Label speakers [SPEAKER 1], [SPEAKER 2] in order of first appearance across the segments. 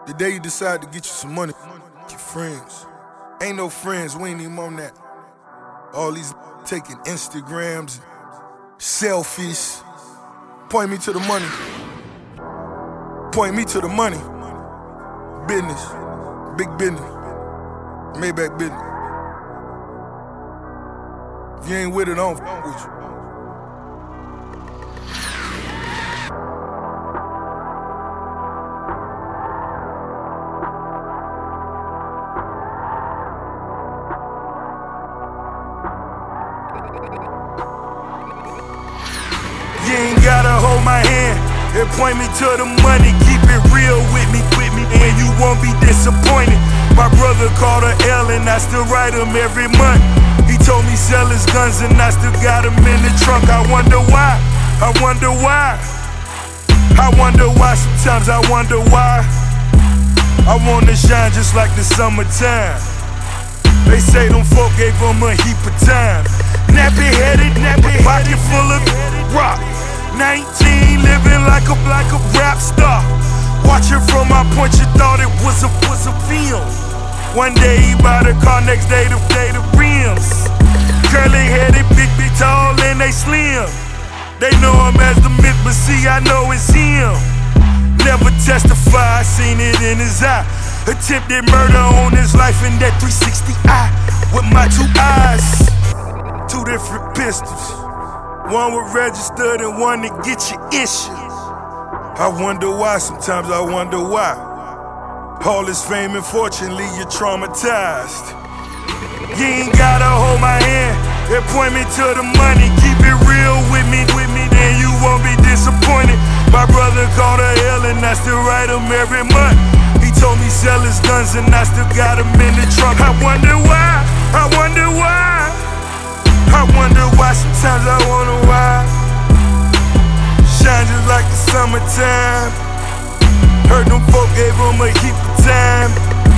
[SPEAKER 1] The day you decide to get you some money, your friends. Ain't no friends, we ain't even on that. All these taking Instagrams, selfies. Point me to the money. Point me to the money. Business. Big business. Maybach business. If you ain't with it, I don't f with you. You ain't gotta hold my hand and point me to the money. Keep it real with me, and you won't be disappointed. My brother called a L and I still write him every month. He told me sell his guns and I still got him in the trunk. I wonder why, I wonder why. I wonder why, sometimes I wonder why. I wanna shine just like the summertime. They say them folk gave him a heap of time. Nappy headed, pocket full of rock. 19, living like a rap star. Watching from my point, you thought it was a film. One day he bought a car, next day the rims. Curly headed, big tall, and they slim. They know him as the myth, but see, I know it's him. Never testify, I seen it in his eye. Attempted murder on his life in that 360i with my two eyes. Two different pistols. One was registered and one to get you issued. I wonder why, sometimes I wonder why. All this fame and fortune leave you traumatized. You ain't gotta hold my hand and point me to the money. Keep it real with me, and you won't be disappointed. My brother called a L and I still write him every month. He told me sell his guns and I still got him in the trunk. I wonder why, I wonder why. I wonder why, sometimes I wonder why. Shine just like the summertime. Heard them folk gave him a heap of time.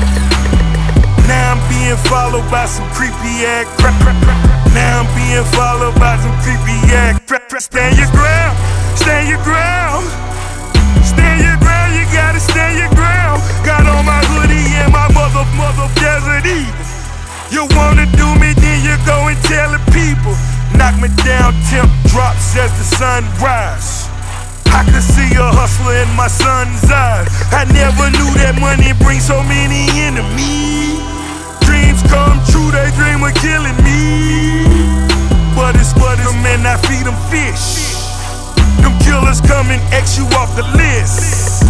[SPEAKER 1] Now I'm being followed by some creepy ass crap. Now I'm being followed by some creepy ass crap. Stand your ground, stand your ground. Stand your ground, you gotta stand your ground. Got on my hoodie and my mother Desert Eagle. You wanna do me, then you go and tell the people. Knock me down, temp drops as the sun rise. I could see a hustler in my son's eyes. I never knew that money brings so many enemies. Dreams come true, they dream of killing me. But it's them and I feed them fish. Them killers come and X you off the list.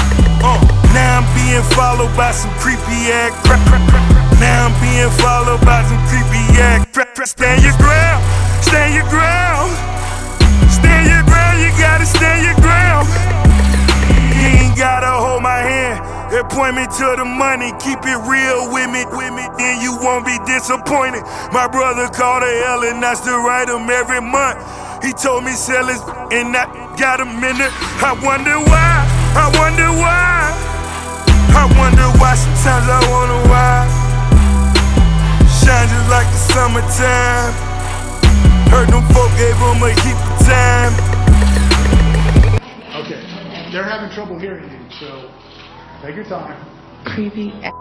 [SPEAKER 1] Now I'm being followed by some creepy ass crap. Now I'm being followed by some creepy ass crap. Stand your ground, stand your ground. Stand your ground, you gotta stand your ground. You ain't gotta hold my hand and point me to the money. Keep it real with me, then you won't be disappointed. My brother called a L and I still write him every month. He told me sell his and I got him in it. I wonder why, I wonder why. I wonder why, sometimes I wonder why. Shine just like the summertime. Heard them folk gave him a heap of time.
[SPEAKER 2] Okay, they're having trouble hearing you, so take your time.
[SPEAKER 3] Creepy ass.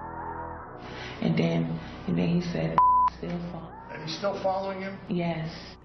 [SPEAKER 3] And then he said still follow.
[SPEAKER 2] And he's still following him?
[SPEAKER 3] Yes.